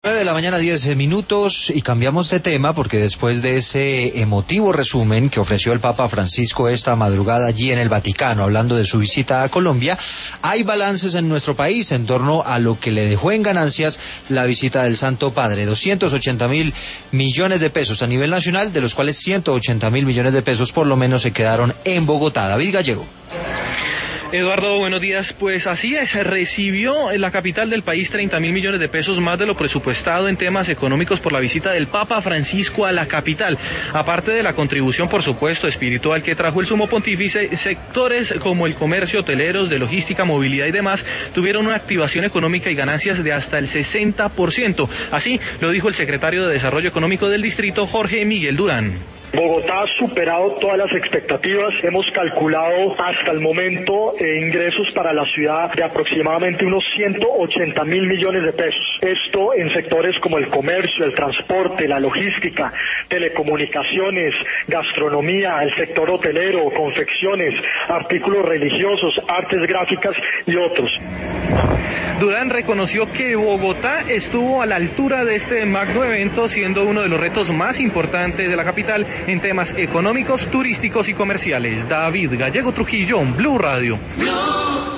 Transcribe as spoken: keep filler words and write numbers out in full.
nueve de la mañana, diez minutos, y cambiamos de tema porque después de ese emotivo resumen que ofreció el Papa Francisco esta madrugada allí en el Vaticano, hablando de su visita a Colombia, hay balances en nuestro país en torno a lo que le dejó en ganancias la visita del Santo Padre. doscientos ochenta mil millones de pesos a nivel nacional, de los cuales ciento ochenta mil millones de pesos por lo menos se quedaron en Bogotá. David Gallego. Eduardo, buenos días. Pues así es, recibió en la capital del país treinta mil millones de pesos más de lo presupuestado en temas económicos por la visita del Papa Francisco a la capital. Aparte de la contribución, por supuesto, espiritual que trajo el sumo pontífice, sectores como el comercio, hoteleros, de logística, movilidad y demás tuvieron una activación económica y ganancias de hasta el sesenta por ciento. Así lo dijo el secretario de Desarrollo Económico del distrito, Jorge Miguel Durán. Bogotá ha superado todas las expectativas. Hemos calculado hasta el momento eh, ingresos para la ciudad de aproximadamente unos ciento ochenta mil millones de pesos. Esto en sectores como el comercio, el transporte, la logística, telecomunicaciones, gastronomía, el sector hotelero, confecciones, artículos religiosos, artes gráficas y otros. Durán reconoció que Bogotá estuvo a la altura de este magno evento, siendo uno de los retos más importantes de la capital en temas económicos, turísticos y comerciales. David Gallego Trujillo, Blue Radio. Blue.